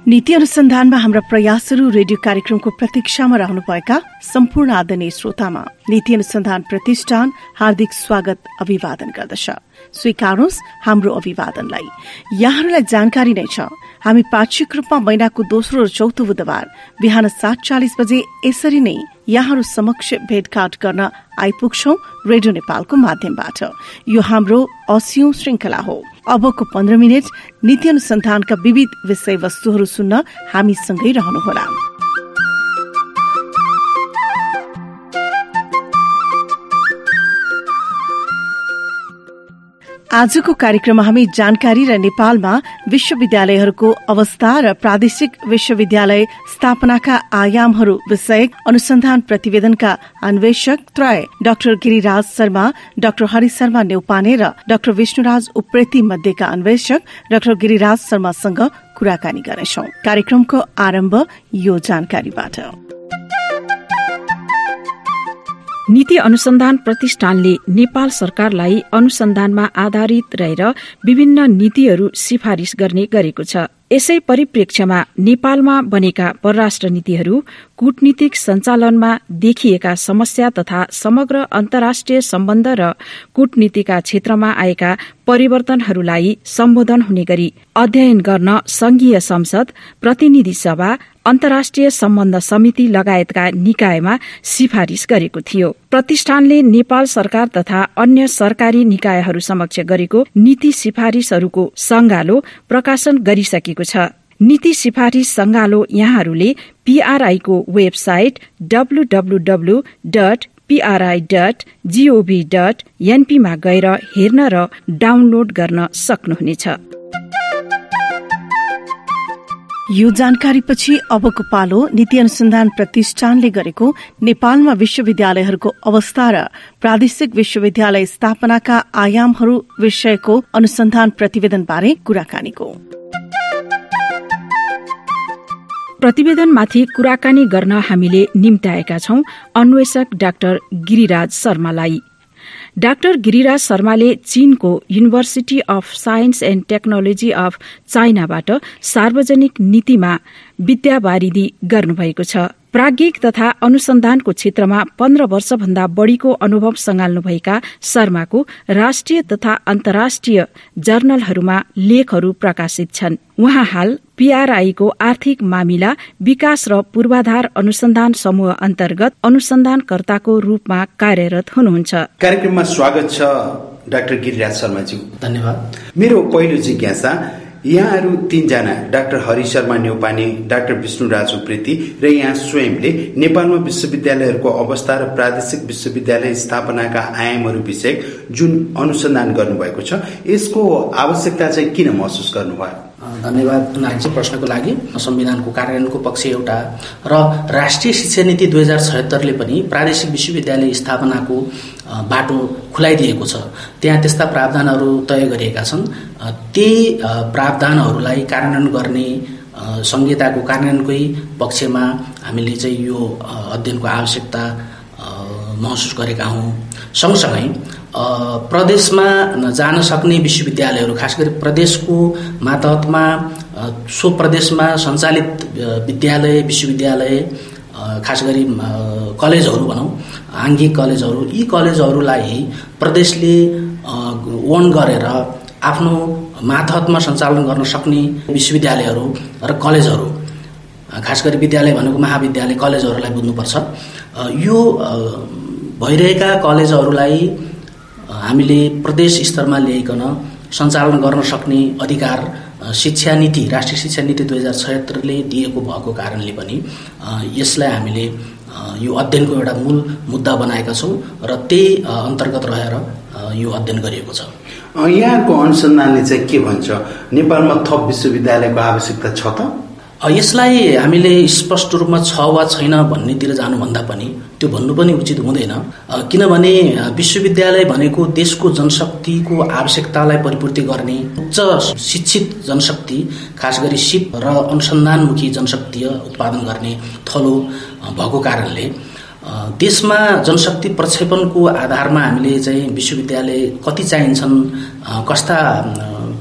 नीति अनुसन्धानमा हाम्रा प्रयासहरू रेडियो कार्यक्रमको प्रतीक्षामा रहनुभएका सम्पूर्ण आदरणीय श्रोतामा नीति अनुसन्धान प्रतिष्ठान हार्दिक स्वागत अभिवादन गर्दछ। स्वीकार्नुहोस् हाम्रो अभिवादनलाई। यहाँहरूलाई जानकारी नै छ, हामी पाक्षिक रूपमा महिनाको दोस्रो र चौथो बुधबार बिहान 7:40 बजे यसरी नै यहाँहरू समक्ष भेटघाट गर्न आइपुग्छौं रेडियो नेपालको माध्यमबाट। यो हाम्रो 80औं श्रृंखला हो। अबको 15 मिनट नीति अनुसन्धानका विविध विषयवस्तुहरू सुन्न हामीसँगै रहनुहोला। आजको कार्यक्रममा हामी जानकारी र नेपालमा विश्वविद्यालयहरूको अवस्था र प्रादेशिक विश्वविद्यालय स्थापनाका आयामहरू विषयक अनुसन्धान प्रतिवेदनका अन्वेषक त्रय डाक्टर गिरिराज शर्मा, डाक्टर हरि शर्मा न्यौपाने र डाक्टर विष्णुराज उप्रेती मध्येका अन्वेषक डाक्टर गिरिराज शर्मासँग कुराकानी गर्नेछौं। कार्यक्रमको आरम्भ यो जानकारीबाट। नीति अनुसन्धान प्रतिष्ठानले नेपाल सरकारलाई अनुसन्धानमा आधारित रहेर विभिन्न नीतिहरू सिफारिश गर्ने गरेको छ। यसै परिप्रेक्ष्यमा नेपालमा बनेका परराष्ट्र नीतिहरू कूटनीतिक सञ्चालनमा देखिएका समस्या तथा समग्र अन्तर्राष्ट्रिय सम्बन्ध र कूटनीतिका क्षेत्रमा आएका परिवर्तनहरूलाई सम्बोधन हुने गरी अध्ययन गर्न संघीय संसद, प्रतिनिधि सभा, अन्तर्राष्ट्रिय सम्बन्ध समिति लगायतका निकायमा सिफारिश गरेको थियो। प्रतिष्ठानले नेपाल सरकार तथा अन्य सरकारी निकायहरू समक्ष गरेको नीति सिफारिशहरूको संगालो प्रकाशन गरिसकेको छ। नीति सिफारिश संगालो यहाँहरूले PRI को वेबसाइट www.pri.gov.np मा गएर हेर्न र डाउनलोड गर्न सक्नुहुनेछ। यो जानकारीपछि अबको पालो नीति अनुसन्धान प्रतिष्ठानले गरेको नेपालमा विश्वविद्यालयहरूको अवस्था र प्रादेशिक विश्वविद्यालय स्थापनाका आयामहरू विषयको अनुसन्धान प्रतिवेदनबारे कुराकानीको। प्रतिवेदनमाथि कुराकानी गर्न हामीले निम्ताएका छौं अन्वेषक डाक्टर गिरिराज शर्मालाई। डाक्टर गिरिराज शर्माले चीनको university of science and technology of चाइनाबाट सार्वजनिक नीतिमा विद्यावारिधि गर्नुभएको छ। प्राज्ञिक तथा अनुसन्धानको क्षेत्रमा 15 वर्षभन्दा बढ़ीको अनुभव संगाल्नुभएका शर्माको राष्ट्रिय तथा अन्तर्राष्ट्रिय जर्नलहरूमा लेखहरू प्रकाशित छन्। उहाँ हाल PRI को आर्थिक मामिला विकास र पूर्वाधार अनुसन्धान समूह अन्तर्गत अनुसन्धानकर्ताको रूपमा कार्यरत हुनुहुन्छ। कार्यक्रममा स्वागत छ डाक्टर गिरिराज शर्माज्यू। धन्यवाद। मेरो पहिलो जिज्ञासा, यहाँहरू 3 जना डाक्टर हरि शर्मा न्यौपाने, डाक्टर विष्णुराज उप्रेती र यहाँ स्वयंले नेपालमा विश्वविद्यालयहरूको अवस्था र प्रादेशिक विश्वविद्यालय स्थापनाका आयामहरू विषय जुन अनुसन्धान गर्नुभएको छ, यसको आवश्यकता चाहिँ किन महसुस गर्नुभयो? धन्यवाद नागजी प्रश्नको लागि। संविधानको कार्यान्वयनको पक्ष एउटा र राष्ट्रिय शिक्षा नीति 2076 ले पनि प्रादेशिक विश्वविद्यालय स्थापनाको बाटो खुलाइदिएको छ। त्यहाँ त्यस्ता प्रावधानहरू तय गरिएका छन्। त्यही प्रावधानहरूलाई कार्यान्वयन गर्ने संहिताको कार्यान्वयनकै पक्षमा हामीले चाहिँ यो अध्ययनको आवश्यकता महसुस गरेका हौं। सँगसँगै प्रदेशमा जान सक्ने विश्वविद्यालयहरू, खास गरी प्रदेशको मातहतमा सो प्रदेशमा सञ्चालित विद्यालय, विश्वविद्यालय, खास गरी कलेजहरू भनौं, आङ्गिक कलेजहरू, यी कलेजहरूलाई प्रदेशले ओन गरेर आफ्नो मातहतमा सञ्चालन गर्न सक्ने विश्वविद्यालयहरू र कलेजहरू, खास गरी विद्यालय भनेको महाविद्यालय, कलेजहरूलाई बुझ्नुपर्छ। यो भइरहेका कलेजहरूलाई हामीले प्रदेश स्तरमा ल्याइकन सञ्चालन गर्न सक्ने अधिकार शिक्षा नीति, राष्ट्रिय शिक्षा नीति 2076 ले दिएको भएको कारणले पनि यसलाई हामीले यो अध्ययनको एउटा मूल मुद्दा बनाएका छौं र त्यही अन्तर्गत रहेर यो अध्ययन गरिएको छ। यहाँको अनुसन्धानले चाहिँ के भन्छ, नेपालमा थप विश्वविद्यालयको आवश्यकता छ त? यसलाई हामीले स्पष्ट रूपमा छ वा छैन भन्नेतिर जानुभन्दा पनि त्यो भन्नु पनि उचित हुँदैन। किनभने विश्वविद्यालय भनेको देशको जनशक्तिको आवश्यकतालाई परिपूर्ति गर्ने उच्च शिक्षित जनशक्ति, खास गरी सिप र अनुसन्धानमुखी जनशक्ति उत्पादन गर्ने थलो भएको कारणले देशमा जनशक्ति प्रक्षेपणको आधारमा हामीले चाहिँ विश्वविद्यालय कति चाहिन्छन्, कस्ता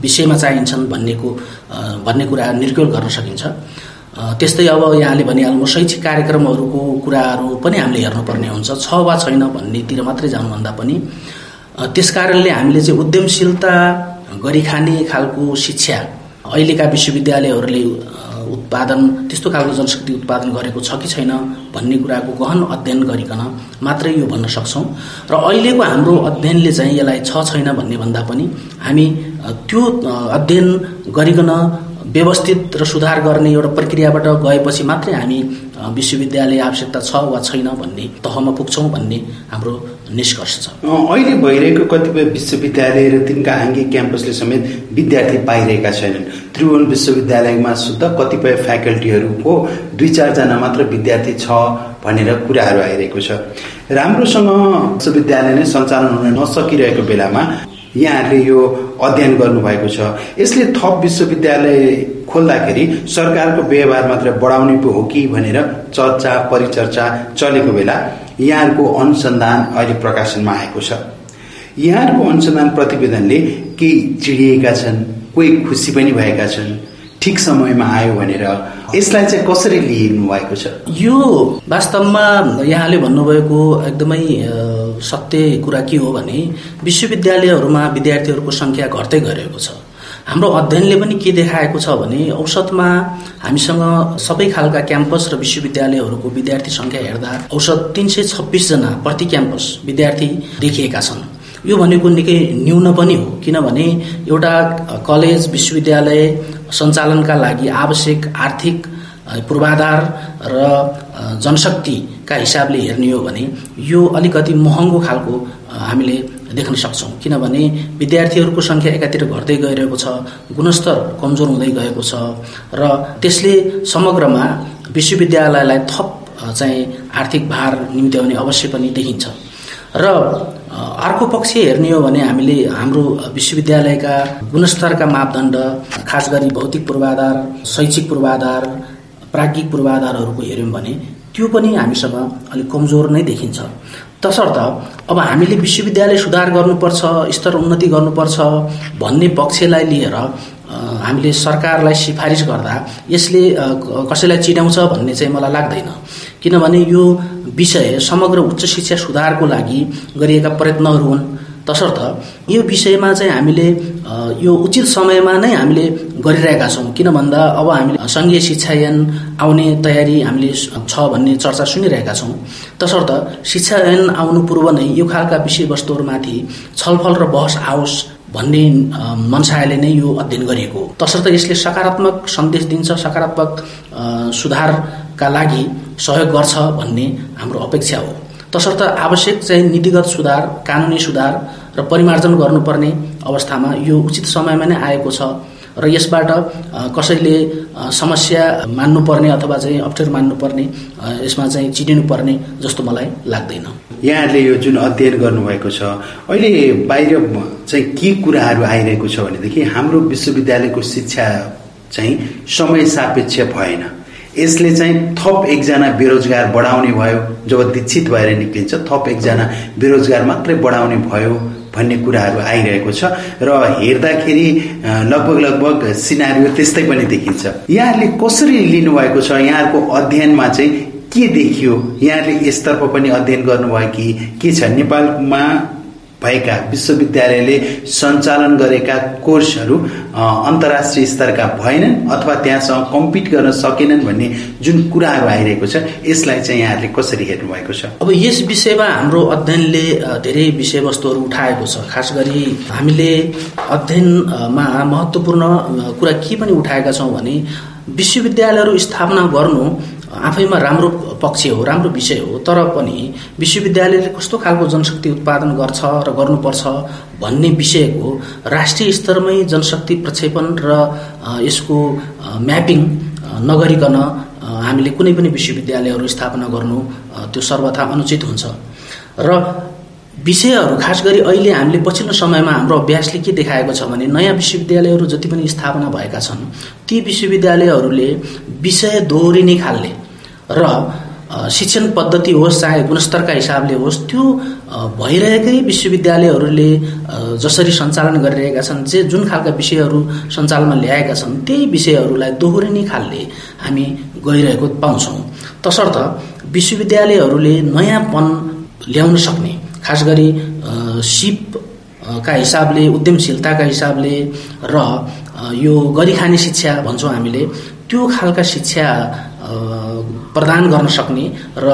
विषयमा चाहिन्छन् भन्ने कुरा निर्क्युल गर्न सकिन्छ। त्यस्तै अब यहाँले भनिहाल्नु शैक्षिक कार्यक्रमहरूको कुराहरू पनि हामीले हेर्नुपर्ने हुन्छ। छ वा छैन भन्नेतिर मात्रै जानुभन्दा पनि त्यसकारणले हामीले चाहिँ उद्यमशीलता गरी खाने खालको शिक्षा अहिलेका विश्वविद्यालयहरूले उत्पादन त्यस्तो खालको जनशक्ति उत्पादन गरेको छ कि छैन भन्ने कुराको गहन अध्ययन गरिकन मात्रै यो भन्न सक्छौँ। र अहिलेको हाम्रो अध्ययनले चाहिँ यसलाई छैन भन्ने भन्दा पनि हामी त्यो अध्ययन गरिकन व्यवस्थित र सुधार गर्ने एउटा प्रक्रियाबाट गएपछि मात्रै हामी विश्वविद्यालय आवश्यकता छ वा छैन भन्ने तहमा पुग्छौँ भन्ने हाम्रो निष्कर्ष छ। अहिले भइरहेको कतिपय विश्वविद्यालय र तिनका आङ्गिक क्याम्पसले समेत विद्यार्थी पाइरहेका छैनन्। त्रिभुवन विश्वविद्यालयमा सुद्धा कतिपय फ्याकल्टीहरूको 2-4 जना मात्र विद्यार्थी छ भनेर कुराहरू आइरहेको छ। राम्रोसँग विश्वविद्यालय नै सञ्चालन हुन नसकिरहेको बेलामा यहाँहरूले यो अध्ययन गर्नुभएको छ। यसले थप विश्वविद्यालय खोल्दाखेरि सरकारको व्यवहार मात्र बढाउने पो हो कि भनेर चर्चा परिचर्चा चलेको बेला यहाँहरूको अनुसन्धान अहिले प्रकाशनमा आएको छ। यहाँहरूको अनुसन्धान प्रतिवेदनले केही चिडिएका छन्, कोही खुसी पनि भएका छन्, ठिक समयमा आयो भनेर यसलाई चाहिँ कसरी लिनु भएको छ? यो वास्तवमा यहाँले भन्नुभएको एकदमै सत्य कुरा के हो भने विश्वविद्यालयहरूमा विद्यार्थीहरूको संख्या घट्दै गइरहेको छ। हाम्रो अध्ययनले पनि के देखाएको छ भने औसतमा हामीसँग सबै खालका क्याम्पस र विश्वविद्यालयहरूको विद्यार्थी संख्या हेर्दा औसत 326 जना प्रति क्याम्पस विद्यार्थी देखिएका छन्। यो भनेको निकै न्यून पनि हो, किनभने एउटा कलेज विश्वविद्यालय सञ्चालनका लागि आवश्यक आर्थिक पूर्वाधार र जनशक्तिका हिसाबले हेर्ने हो भने यो अलिकति महँगो खालको हामीले देख्न सक्छौँ। किनभने विद्यार्थीहरूको संख्या एकातिर घट्दै गइरहेको छ, गुणस्तर कमजोर हुँदै गएको छ र त्यसले समग्रमा विश्वविद्यालयलाई थप चाहिँ आर्थिक भार निम्त्याउने अवश्य पनि देखिन्छ। र अर्को पक्ष हेर्ने हो भने हामीले हाम्रो विश्वविद्यालयका गुणस्तरका मापदण्ड खास गरी भौतिक पूर्वाधार, शैक्षिक पूर्वाधार, प्राज्ञिक पूर्वाधारहरूको हेर्यौँ भने त्यो पनि हामीसँग अलिक कमजोर नै देखिन्छ। तसर्थ अब हामीले विश्वविद्यालय सुधार गर्नुपर्छ, स्तर उन्नति गर्नुपर्छ भन्ने पक्षलाई लिएर हामीले सरकारलाई सिफारिस गर्दा यसले कसैलाई चिडाउँछ भन्ने चाहिँ मलाई लाग्दैन। किनभने यो विषय समग्र उच्च शिक्षा सुधारको लागि गरिएका प्रयत्नहरू हुन्। तसर्थ यो विषयमा चाहिँ हामीले यो उचित समयमा नै हामीले गरिरहेका छौँ। किन भन्दा अब हामीले सङ्घीय शिक्षा ऐन आउने तयारी हामीले छ भन्ने चर्चा सुनिरहेका छौँ। तसर्थ शिक्षा ऐन आउनु पूर्व नै यो खालका विषयवस्तुहरूमाथि छलफल र बहस आओस् भन्ने मनसायले नै यो अध्ययन गरिएको हो। तसर्थ यसले सकारात्मक सन्देश दिन्छ, सकारात्मक सुधारका लागि सहयोग गर्छ भन्ने हाम्रो अपेक्षा हो। तसर्थ आवश्यक चाहिँ नीतिगत सुधार, कानुनी सुधार र परिमार्जन गर्नुपर्ने अवस्थामा यो उचित समयमा नै आएको छ र यसबाट कसैले समस्या मान्नुपर्ने अथवा चाहिँ अप्ठ्यारो मान्नुपर्ने, यसमा चाहिँ चिडिनुपर्ने जस्तो मलाई लाग्दैन। यहाँहरूले यो जुन अध्ययन गर्नुभएको छ अहिले बाहिर चाहिँ के कुराहरू आइरहेको छ भनेदेखि हाम्रो विश्वविद्यालयको शिक्षा चाहिँ समय सापेक्ष भएन। यसले चाहिँ थप एकजना बेरोजगार बढाउने भयो, जब दीक्षित भएर निक्लिन्छ थप एकजना बेरोजगार मात्रै बढाउने भयो भन्ने कुराहरू आइरहेको छ र हेर्दाखेरि लगभग सिनारियो त्यस्तै पनि देखिन्छ। यहाँहरूले कसरी लिनुभएको छ? यहाँहरूको अध्ययनमा चाहिँ के देखियो? यहाँहरूले यसतर्फ पनि अध्ययन गर्नुभयो कि के छ? नेपालमा भएका विश्वविद्यालयले सञ्चालन गरेका कोर्सहरू अन्तर्राष्ट्रिय स्तरका भएनन् अथवा त्यहाँसँग कम्पिट गर्न सकेनन् भन्ने जुन कुराहरू आइरहेको छ यसलाई चाहिँ यहाँहरूले कसरी हेर्नु भएको छ? अब यस विषयमा हाम्रो अध्ययनले धेरै विषयवस्तुहरू उठाएको छ। खास गरी हामीले अध्ययनमा महत्त्वपूर्ण कुरा के पनि उठाएका छौँ भने विश्वविद्यालयहरू स्थापना गर्नु आफैमा राम्रो पक्ष हो, राम्रो विषय हो। तर पनि विश्वविद्यालयले कस्तो खालको जनशक्ति उत्पादन गर्छ र गर्नुपर्छ भन्ने विषयको राष्ट्रिय स्तरमै जनशक्ति प्रक्षेपण र यसको म्यापिङ नगरिकन हामीले कुनै पनि विश्वविद्यालयहरू स्थापना गर्नु त्यो सर्वथा अनुचित हुन्छ। र विषयहरू खास गरी अहिले हामीले पछिल्लो समयमा हाम्रो अभ्यासले के देखाएको छ भने नयाँ विश्वविद्यालयहरू जति पनि स्थापना भएका छन् ती विश्वविद्यालयहरूले विषय दोहोरिने खालले र शिक्षण पद्धति होस् चाहे गुणस्तरका हिसाबले होस्, त्यो भइरहेकै विश्वविद्यालयहरूले जसरी सञ्चालन गरिरहेका छन्, जुन खालका विषयहरू सञ्चालनमा ल्याएका छन्, त्यही विषयहरूलाई दोहोरिने खालले हामी गइरहेको पाउँछौँ। तसर्थ विश्वविद्यालयहरूले नयाँपन ल्याउन सक्ने, खास गरी सिपका हिसाबले, उद्यमशीलताका हिसाबले र यो गरिखाने शिक्षा भन्छौँ हामीले, त्यो खालका शिक्षा प्रदान गर्न सक्ने र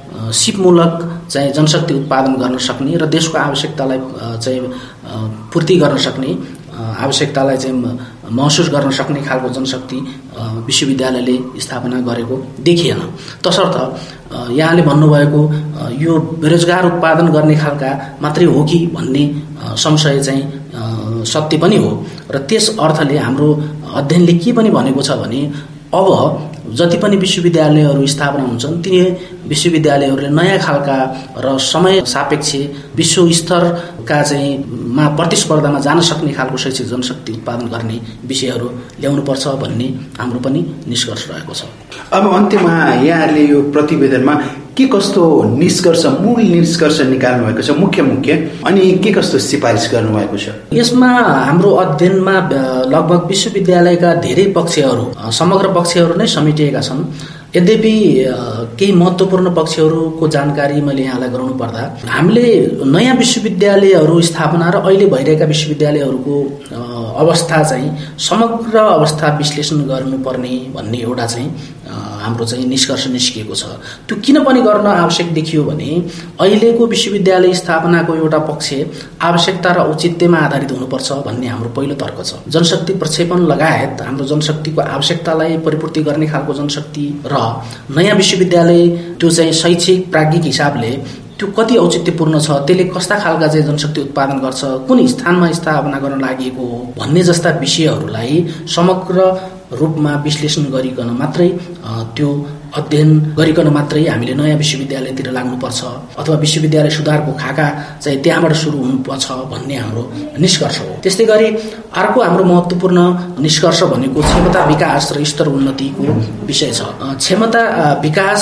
सिपमूलक चाहिँ जनशक्ति उत्पादन गर्न सक्ने र देशको आवश्यकतालाई चाहिँ पूर्ति गर्न सक्ने, आवश्यकतालाई चाहिँ महसुस गर्न सक्ने खालको जनशक्ति विश्वविद्यालयले स्थापना गरेको देखिएन। तसर्थ यहाँले भन्नुभएको यो बेरोजगार उत्पादन गर्ने खालका मात्रै हो कि भन्ने संशय चाहिँ सत्य पनि हो। र त्यस अर्थले हाम्रो अध्ययनले के पनि भनेको छ भने अब जति पनि विश्वविद्यालयहरू स्थापना हुन्छन्, ती विश्वविद्यालयहरूले नयाँ खालका र समय सापेक्ष विश्व स्तरका चाहिँ प्रतिस्पर्धामा जान सक्ने खालको शैक्षिक जनशक्ति उत्पादन गर्ने विषयहरू ल्याउनुपर्छ भन्ने हाम्रो पनि निष्कर्ष रहेको छ। अब अन्त्यमा यहाँहरूले यो प्रतिवेदनमा के कस्तो निष्कर्ष, मूल निष्कर्ष निकाल्नु भएको छ, मुख्य अनि के कस्तो सिफारिस गर्नुभएको छ? यसमा हाम्रो अध्ययनमा लगभग विश्वविद्यालयका धेरै पक्षहरू, समग्र पक्षहरू नै समेटिएका छन्। यद्यपि केही महत्त्वपूर्ण पक्षहरूको जानकारी मैले यहाँलाई गराउनु पर्दा, हामीले नयाँ विश्वविद्यालयहरू स्थापना र अहिले भइरहेका विश्वविद्यालयहरूको अवस्था चाहिँ समग्र अवस्था विश्लेषण गर्नुपर्ने भन्ने एउटा चाहिँ हाम्रो चाहिँ निष्कर्ष निस्किएको छ। त्यो किन पनि गर्न आवश्यक देखियो भने अहिलेको विश्वविद्यालय स्थापनाको एउटा पक्ष आवश्यकता र औचित्यमा आधारित हुनुपर्छ भन्ने हाम्रो पहिलो तर्क छ। जनशक्ति प्रक्षेपण लगायत हाम्रो जनशक्तिको आवश्यकतालाई परिपूर्ति गर्ने खालको जनशक्ति र नयाँ विश्वविद्यालय त्यो चाहिँ शैक्षिक प्राज्ञिक हिसाबले त्यो कति औचित्यपूर्ण छ, त्यसले कस्ता खालका चाहिँ जनशक्ति उत्पादन गर्छ, कुन स्थानमा स्थापना गर्न लागि हो भन्ने जस्ता विषयहरूलाई समग्र रूपमा विश्लेषण गरिकन मात्रै, त्यो अध्ययन गरिकन मात्रै हामीले नयाँ विश्वविद्यालयतिर लाग्नुपर्छ अथवा विश्वविद्यालय सुधारको खाका चाहिँ त्यहाँबाट सुरु हुनुपर्छ भन्ने हाम्रो निष्कर्ष हो। त्यस्तै गरी अर्को हाम्रो महत्त्वपूर्ण निष्कर्ष भनेको क्षमता विकास र स्तर उन्नतिको विषय छ। क्षमता विकास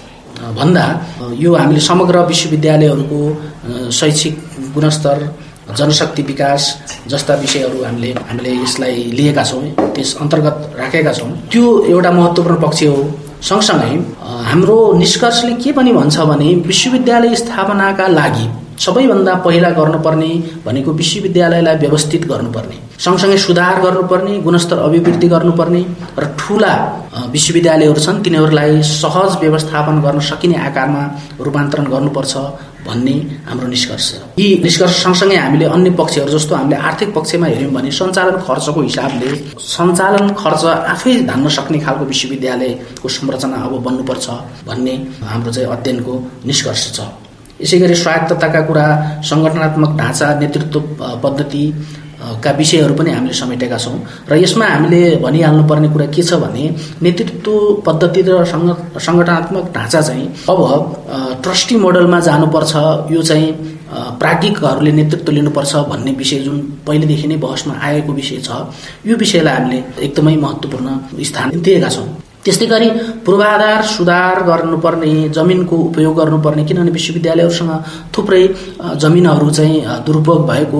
भन्दा यो हामीले समग्र विश्वविद्यालयहरूको शैक्षिक गुणस्तर, जनशक्ति विकास जस्ता विषयहरू हामीले यसलाई लिएका छौँ, त्यस अन्तर्गत राखेका छौँ। त्यो एउटा महत्त्वपूर्ण पक्ष हो। सँगसँगै हाम्रो निष्कर्षले के पनि भन्छ भने विश्वविद्यालय स्थापनाका लागि सबैभन्दा पहिला गर्नुपर्ने भनेको विश्वविद्यालयलाई व्यवस्थित गर्नुपर्ने, सँगसँगै सुधार गर्नुपर्ने, गुणस्तर अभिवृद्धि गर्नुपर्ने र ठूला विश्वविद्यालयहरू छन् तिनीहरूलाई सहज व्यवस्थापन गर्न सकिने आकारमा रूपान्तरण गर्नुपर्छ भन्ने हाम्रो निष्कर्ष छ। यी निष्कर्ष सँगसँगै हामीले अन्य पक्षहरू जस्तो हामीले आर्थिक पक्षमा हेऱ्यौँ भने सञ्चालन खर्चको हिसाबले सञ्चालन खर्च आफै धान्न सक्ने खालको विश्वविद्यालयको संरचना अब बन्नुपर्छ भन्ने हाम्रो चाहिँ अध्ययनको निष्कर्ष छ। यसै गरी स्वायत्तताका कुरा, संगठनात्मक ढाँचा, नेतृत्व पद्धति का विषयहरू पनि हामीले समेटेका छौँ। र यसमा हामीले भनिहाल्नुपर्ने कुरा के छ भने नेतृत्व पद्धति र संगठनात्मक ढाँचा चाहिँ अब ट्रस्टी मोडलमा जानुपर्छ, यो चाहिँ प्राज्ञिकहरूले नेतृत्व लिनुपर्छ भन्ने विषय जुन पहिलेदेखि नै बहसमा आएको विषय छ, यो विषयलाई हामीले एकदमै महत्त्वपूर्ण स्थान दिएका छौँ। त्यस्तै गरी पूर्वाधार सुधार गर्नुपर्ने, जमिनको उपयोग गर्नुपर्ने, किनभने विश्वविद्यालयहरूसँग थुप्रै जमिनहरू चाहिँ दुरुपयोग भएको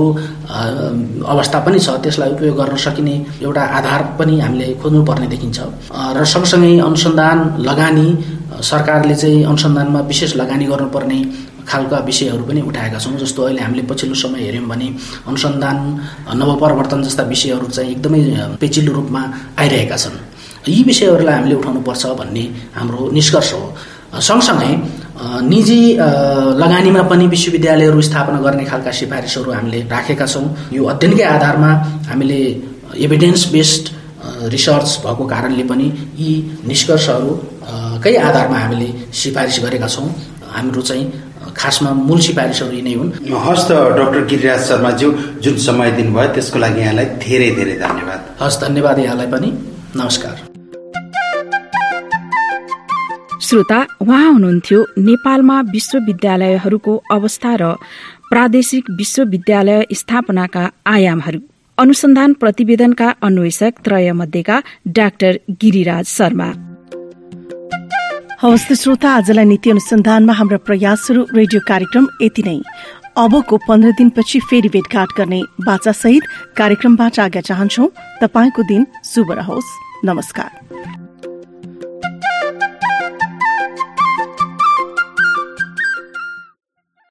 अवस्था पनि छ, त्यसलाई उपयोग गर्न सकिने एउटा आधार पनि हामीले खोज्नुपर्ने देखिन्छ। र सँगसँगै अनुसन्धान लगानी, सरकारले चाहिँ अनुसन्धानमा विशेष लगानी गर्नुपर्ने खालका विषयहरू पनि उठाएका छौँ। जस्तो अहिले हामीले पछिल्लो समय हेऱ्यौँ भने अनुसन्धान, नवप्रवर्तन जस्ता विषयहरू चाहिँ एकदमै पेचिलो रूपमा आइरहेका छन्। यी विषयहरूलाई हामीले उठाउनुपर्छ भन्ने हाम्रो निष्कर्ष हो। सँगसँगै निजी लगानीमा पनि विश्वविद्यालयहरू स्थापना गर्ने खालका सिफारिसहरू हामीले राखेका छौँ। यो अध्ययनकै आधारमा हामीले एभिडेन्स बेस्ड रिसर्च भएको कारणले पनि यी निष्कर्षहरूकै आधारमा हामीले सिफारिस गरेका छौँ। हाम्रो चाहिँ खासमा मूल सिफारिसहरू यी नै हुन्। हस् त डाक्टर गिरिराज शर्माज्यू, जुन समय दिनुभयो त्यसको लागि यहाँलाई धेरै धेरै धन्यवाद। हस्, धन्यवाद यहाँलाई पनि। नमस्कार। श्रोता, उहाँ हुनुहुन्थ्यो नेपालमा विश्वविद्यालयहरूको अवस्था र प्रादेशिक विश्वविद्यालय स्थापनाका आयामहरू, अनुसन्धान प्रतिवेदनका अन्वेषक त्रयमध्येका डाक्टर गिरिराज शर्मा। हवस् श्रोता, आजलाई नीति अनुसन्धानमा हाम्रा प्रयासहरू रेडियो कार्यक्रम यति नै। अबको 15 दिनपछि फेरि भेटघाट गर्ने बाचासहित कार्यक्रमबाट आज्ञा चाहन्छौ। तपाईको दिन शुभ रहोस्। नमस्कार।